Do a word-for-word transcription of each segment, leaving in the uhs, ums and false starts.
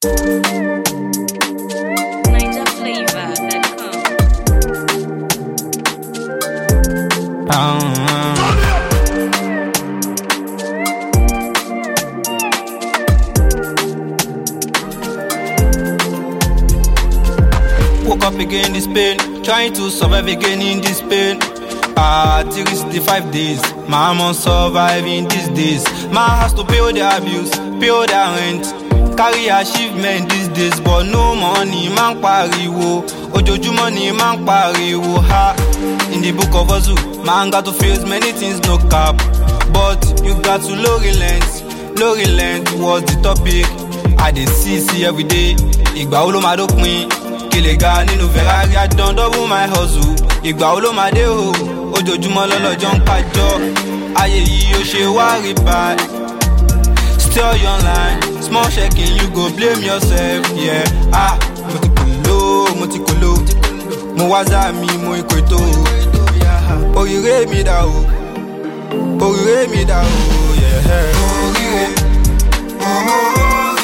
Niger Flavor dot com. Uh-huh. Woke up again this pain, trying to survive again in this pain. Ah, till it's the five days, my mom surviving these days. My has to pay all the abuse, pay all the rent, carry achievement these days, but no money, man pariwo. Ojoojúmọ́ ni man pariwo ha. In the book of Hustle, man got to face many things, no cap, but you got to low relent, low relent was the topic. I dey see see every day. Ìgbà wo ló máa dópin? Kele ga nínú Ferrari, I don double my hustle. Ìgbà wo ló máa dé o? Ojoojúmọ́ lọ́lọ́jọ́ ń kájọ́. Ayé yìí ó ṣe wá rí báyìí. Still you online, small checking, you go blame yourself, yeah. Ah, mo ti kò ló, mo ti kò ló. Mo wá zá mi, mo ikò ètò. Oríire mi dà o, oríire mi dà o, yeah. Oríire, oríire.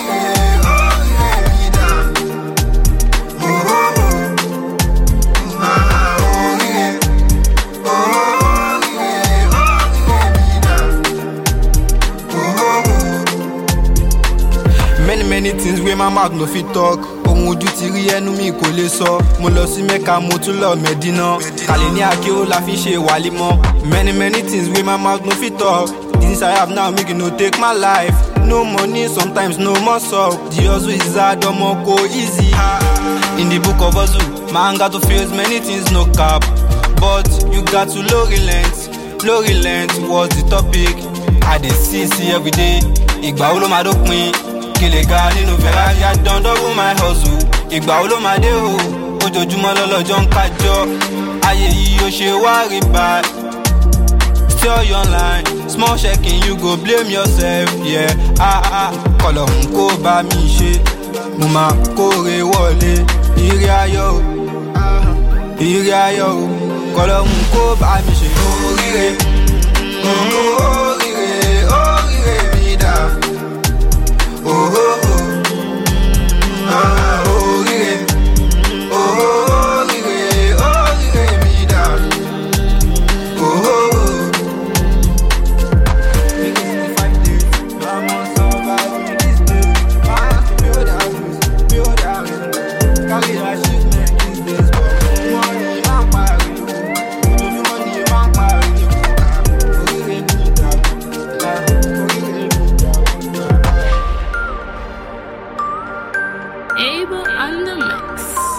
Many many things wey my mouth no fit talk. Ohun ojú ti rí ẹnu mi kò lè sọ. Mo lọ sí Mecca, mo tún lọ Medina. Kàlẹ́ ní Akí ó la fi ṣe wàlímọ̀. Many many things wey my mouth no fit talk. Things I have now make you no take my life. No money, sometimes no more suck. The hustle is hard, omo kò easy. In the book of Hustle, man got to face many things, no cap, but you got to low relent. Low relent was the topic. I dey see see every day. Ìgbà wo ló máa dópin? Kele ga nínú Ferrari, I don double my hustle. Ìgbà wo ló máa dé o? Ojoojúmọ́ lọ́lọ́jọ́ ń kájọ́. Ayé yìí ó ṣe wá rí báyìí. Still you online, small checking, you go blame yourself, yeah. Ah ah, kọlọ̀hún kó bá mi ṣe. Mo máa kóre wọlé. Ire ayọ̀ o, ire ayọ̀ o. Kọlọ̀hún kó bá mi ṣe. Oríire, oríire, oríire mi dà. Oh, oh, oh. Ah, oríire, oríire, oríire mi dà. Oh, oh, oh. Because in the five days, I'm on surviving this day. I have to build out, build out. Carry achievement these days, but money, man, pariwo. Ojoojúmọ́ ni man pariwo. Oríire mi dà. Ah, oríire mi dà. Able on the mix.